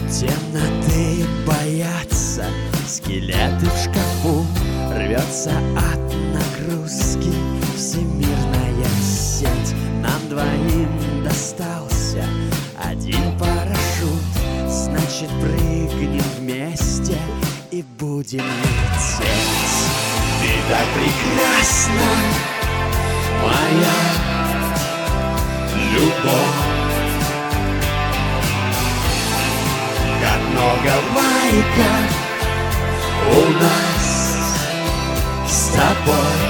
Темноты боятся, скелеты в шкафу, рвется от нагрузки всемирная сеть. Нам двоим достался один парашют, значит прыгнем вместе и будем лететь. Ты так прекрасна, моя любовь, как много лайков у нас с тобой.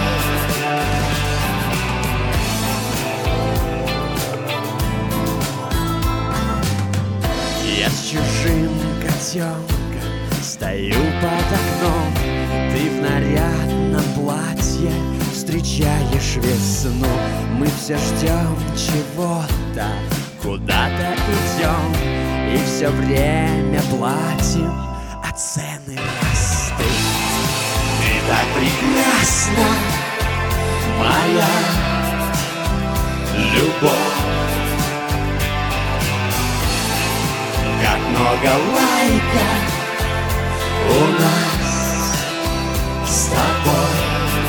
Я с чужим котенком стою под окном, ты в нарядном платье встречаешь весну. Мы все ждем чего-то, куда-то идем, и все время платим, а цены растут. Ты так прекрасна, моя любовь, как много лайков у нас с тобой.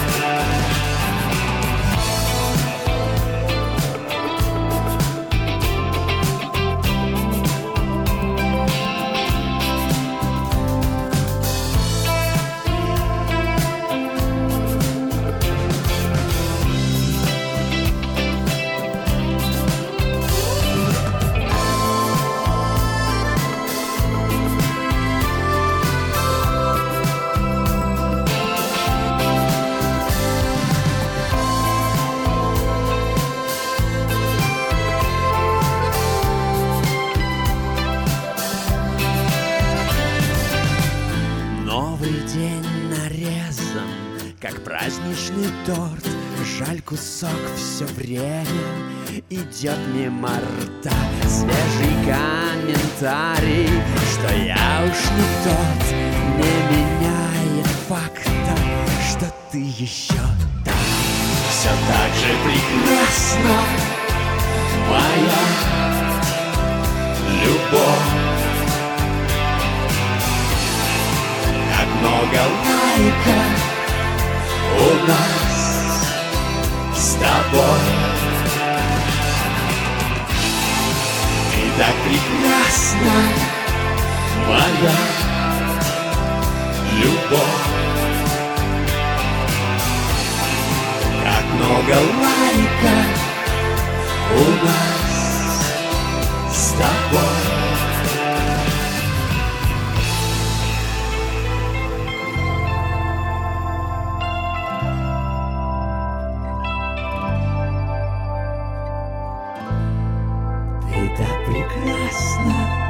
Новый день нарезан, как праздничный торт. Жаль, кусок все время идет мимо рта. Свежий комментарий, что я уж не тот, не меняет факта, что ты еще там. Все так же прекрасно, моя любовь, как много лайков у нас с тобой. Ты так прекрасна, моя любовь, как много лайков у нас с тобой. Ты так прекрасна,